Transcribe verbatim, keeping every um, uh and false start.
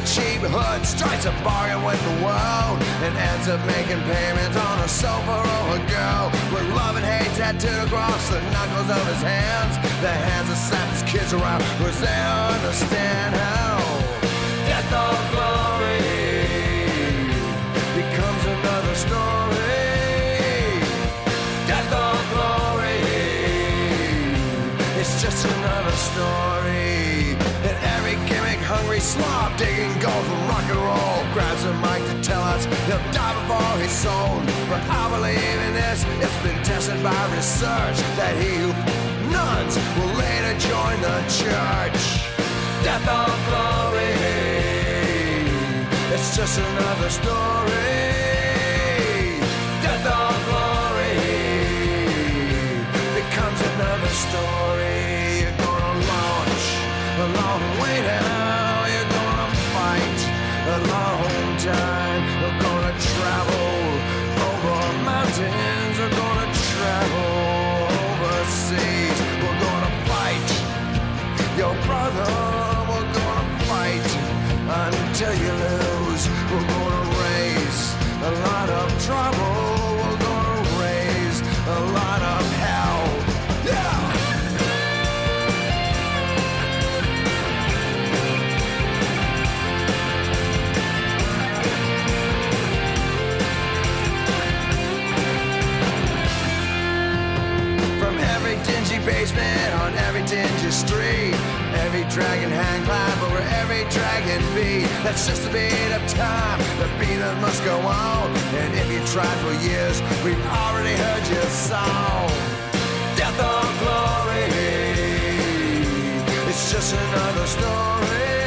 cheap hood, strikes a bargain with the world, and ends up making payments on a sofa or a girl. With love and hate tattooed across the knuckles of his hands, the hands that slap his kids around, cause they don't understand how death or glory becomes another story. Death or glory, it's just another story. And every gimmick hungry slob digging gold from rock and roll grabs a mic to tell us he'll die before he's sold. But I believe in this, it's been tested by research, that he who nuns will later join the church. Death or glory, it's just another story. Death or glory becomes another story. You're gonna launch a long way now. You're gonna fight a long time. You're gonna travel over mountains. You're gonna travel overseas. We're gonna fight your brother. We're gonna fight until you lose. We're gonna raise a lot of trouble. We're gonna raise a lot of hell. Yeah! From every dingy basement on every dingy street, every dragon hang climb over every dragon beat. That's just a beat of time, the beat that must go on. And if you tried for years, we've already heard your song. Death or glory, it's just another story.